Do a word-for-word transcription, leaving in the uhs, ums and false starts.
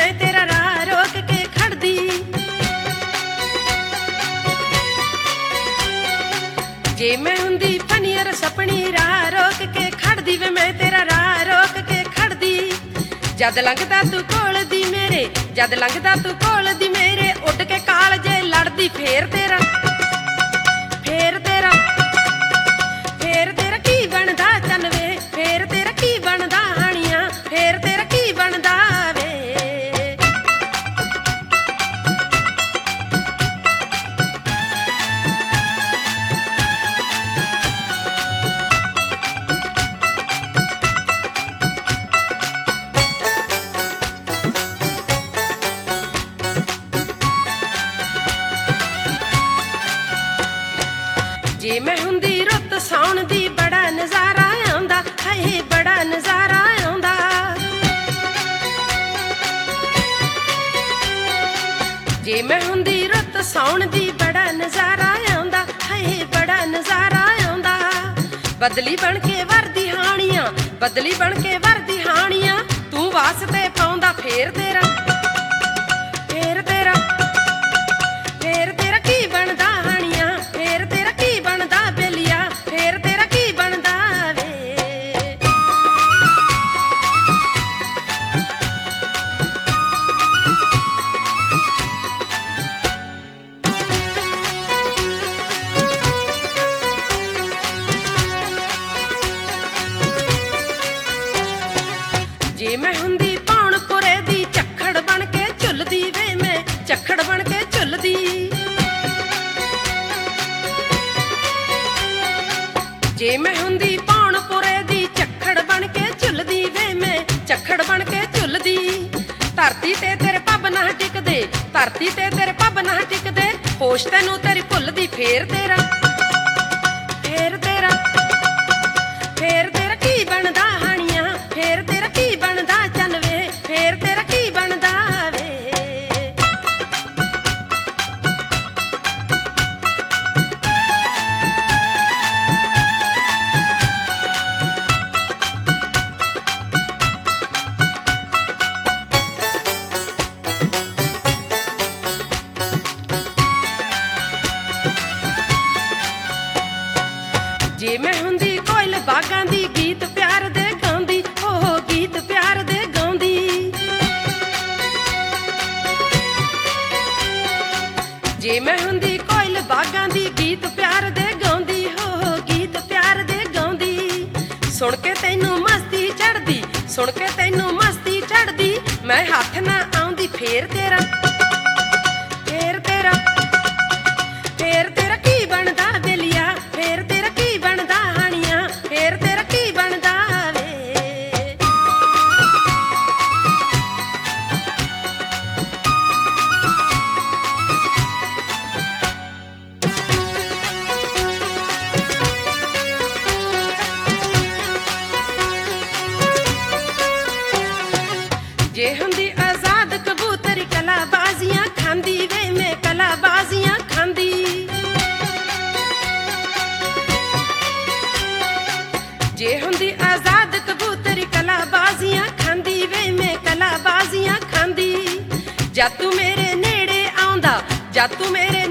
मैं तेरा राह रोक के खड़दी। जे मैं हुंदी फनियर सपनी राह रोक के खड़दी वे मैं तेरा राह रोक के खड़दी। जद लंघदा तू कोल दी मेरे, जद लंघदा तू कोल दी मेरे, उड़ के काल जे लड़दी फेर तेरा फेर तेरा फेर तेरा की बनदा चल वे, फेर तेरा की बनदा हानिया, फेर तेरा की बनदा वे। जे मैं हुंदी रुत सौण दी बड़ा नजारा आउंदा, हाय बड़ा नजारा आउंदा। जे मैं हुंदी रुत सौण दी बड़ा नजारा आउंदा, हाय बड़ा नजारा आउंदा। बदली बन के वरदी हानियां, बदली बन के वरदी हानियां, तू वास्ते पाउंदा फेर तेरा फेर तेरा फेर तेरा की बनदा हानियां, फेर तेरा की बनदा बेलिया, फेर तेरा की बनदा वे। जे मैं हुंदी पौणपुरे दी झक्खड़ बन के झुलदी वे, मैं झक्खड़ बन के झुलदी। जे मैं हुंदी पौणपुरे दी झक्खड़ बन के झुलदी वे, मैं झक्खड़ बन के झुलदी। धरती ते तेरे पब ना टिकदे, धरती ते तेरे पब ना टिकदे, होश तैनू तेरी भुलदी फेर तेरा फेर तेरा फेर तेरा की बनदा हानियां, फेर तेरा की बनदा चल वे, फेर तेरा की बनदा वे। जे मैं हुंदी कोयल बागां दी गीत प्यार दे गाउंदी, ओ गीत प्यार दे गाउंदी। जे मैं हुंदी कोयल बागां दी गीत प्यार दे गाउंदी, हो गीत प्यार दे गाउंदी। सुन के तैनू मस्ती चढ़दी, सुन के तैनू मस्ती चढ़दी, मैं हत्थ ना आउंदी फेर तेरा फेर तेरा फेर तेरा की बनदा बेलिया, फेर तेरा की बनदा हानिया, फेर तेरा की बनदा वे। जे हुंदी आजाद कबूतरी कला बाजियां खांदी वे, मैं कला बाजियां खांदी। जे हुंदी आजाद कबूतरी कला बाजियां खांदी वे, मैं कला बाजियां खांदी। जा तू मेरे नेड़े आउंदा, जा तू मेरे